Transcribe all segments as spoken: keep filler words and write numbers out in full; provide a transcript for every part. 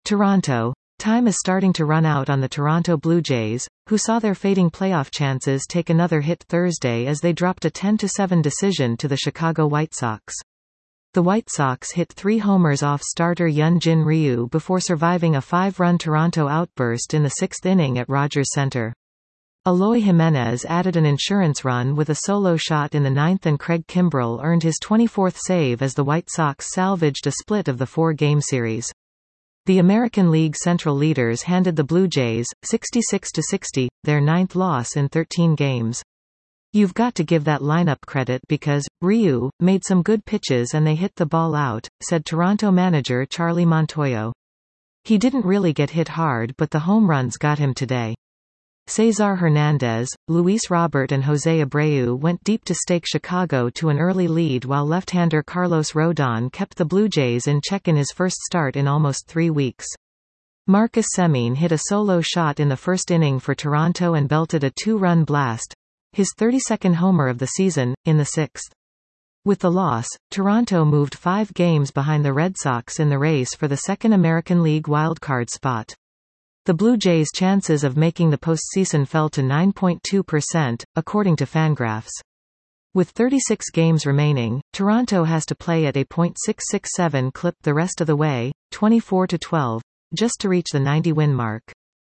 Toronto. Time is starting to run out on the Toronto Blue Jays, who saw their fading playoff chances take another hit Thursday as they dropped a ten to seven decision to the Chicago White Sox. The White Sox hit three homers off starter Hyun-Jin Ryu before surviving a five-run Toronto outburst in the sixth inning at Rogers Center. Eloy Jimenez added an insurance run with a solo shot in the ninth, and Craig Kimbrell earned his twenty-fourth save as the White Sox salvaged a split of the four-game series. The American League Central leaders handed the Blue Jays, sixty-six to sixty, their ninth loss in thirteen games. You've got to give that lineup credit because Ryu made some good pitches and they hit the ball out, said Toronto manager Charlie Montoyo. He didn't really get hit hard, but the home runs got him today. Cesar Hernandez, Luis Robert and Jose Abreu went deep to stake Chicago to an early lead, while left-hander Carlos Rodon kept the Blue Jays in check in his first start in almost three weeks. Marcus Semien hit a solo shot in the first inning for Toronto and belted a two-run blast, his thirty-second homer of the season, in the sixth. With the loss, Toronto moved five games behind the Red Sox in the race for the second American League wildcard spot. The Blue Jays' chances of making the postseason fell to nine point two percent, according to Fangraphs. With thirty-six games remaining, Toronto has to play at a point six six seven clip the rest of the way, twenty-four to twelve, just to reach the ninety win mark.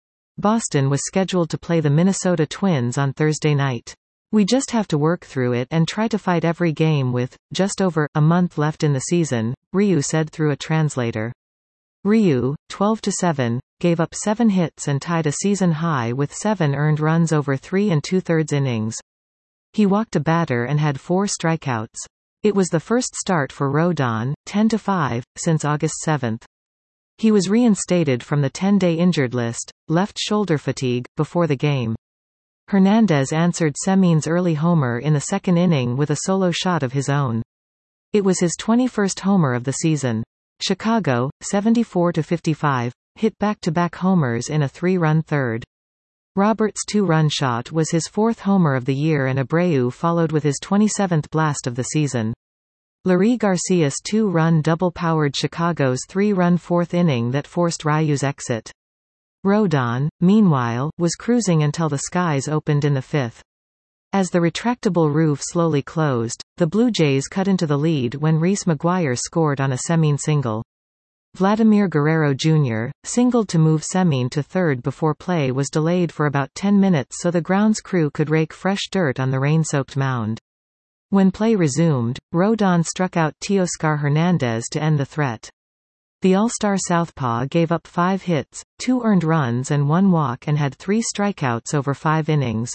Boston was scheduled to play the Minnesota Twins on Thursday night. We just have to work through it and try to fight every game with just over a month left in the season, Ryu said through a translator. Ryu, twelve to seven, gave up seven hits and tied a season high with seven earned runs over three and two-thirds innings. He walked a batter and had four strikeouts. It was the first start for Rodon, ten to five, since August seventh. He was reinstated from the ten-day injured list, left shoulder fatigue, before the game. Hernandez answered Semien's early homer in the second inning with a solo shot of his own. It was his twenty-first homer of the season. Chicago, seventy-four to fifty-five, hit back-to-back homers in a three-run third. Roberts' two-run shot was his fourth homer of the year, and Abreu followed with his twenty-seventh blast of the season. Larry Garcia's two-run double powered Chicago's three-run fourth inning that forced Ryu's exit. Rodon, meanwhile, was cruising until the skies opened in the fifth. As the retractable roof slowly closed, the Blue Jays cut into the lead when Reese McGuire scored on a Semien single. Vladimir Guerrero Junior singled to move Semien to third before play was delayed for about ten minutes so the grounds crew could rake fresh dirt on the rain-soaked mound. When play resumed, Rodon struck out Teoscar Hernandez to end the threat. The All-Star southpaw gave up five hits, two earned runs and one walk, and had three strikeouts over five innings.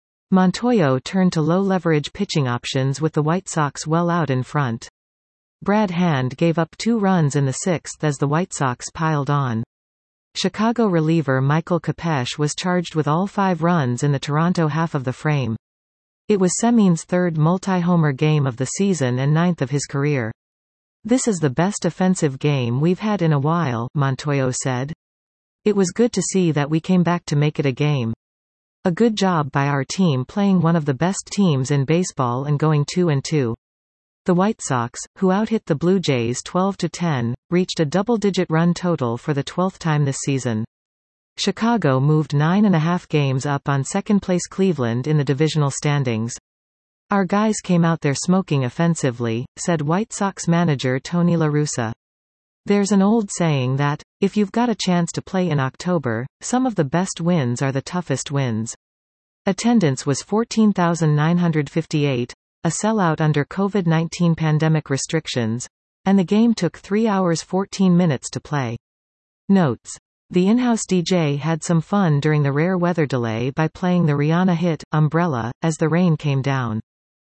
Montoyo turned to low-leverage pitching options with the White Sox well out in front. Brad Hand gave up two runs in the sixth as the White Sox piled on. Chicago reliever Michael Kopech was charged with all five runs in the Toronto half of the frame. It was Semien's third multi-homer game of the season and ninth of his career. "This is the best offensive game we've had in a while," Montoyo said. "It was good to see that we came back to make it a game. A good job by our team playing one of the best teams in baseball and going two and two." The White Sox, who outhit the Blue Jays twelve to ten, reached a double-digit run total for the twelfth time this season. Chicago moved nine and a half games up on second-place Cleveland in the divisional standings. "Our guys came out there smoking offensively," said White Sox manager Tony La Russa. "There's an old saying that, if you've got a chance to play in October, some of the best wins are the toughest wins." Attendance was fourteen thousand nine hundred fifty-eight, a sellout under COVID nineteen pandemic restrictions, and the game took three hours fourteen minutes to play. Notes. The in-house D J had some fun during the rare weather delay by playing the Rihanna hit, Umbrella, as the rain came down.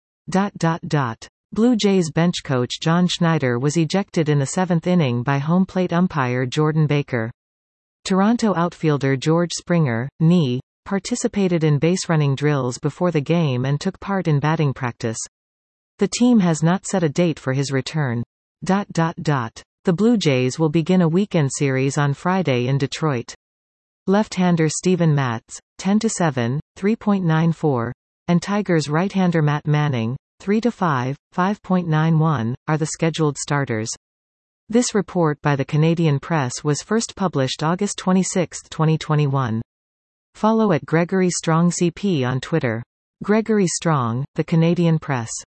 Dot dot dot. Blue Jays bench coach John Schneider was ejected in the seventh inning by home plate umpire Jordan Baker. Toronto outfielder George Springer, knee, participated in base-running drills before the game and took part in batting practice. The team has not set a date for his return. Dot dot dot. The Blue Jays will begin a weekend series on Friday in Detroit. Left-hander Steven Matz, ten to seven, three point nine four, and Tigers right-hander Matt Manning, three to five, five point nine one, are the scheduled starters. This report by the Canadian Press was first published August twenty-sixth, twenty twenty-one. Follow at Gregory Strong C P on Twitter. Gregory Strong, The Canadian Press.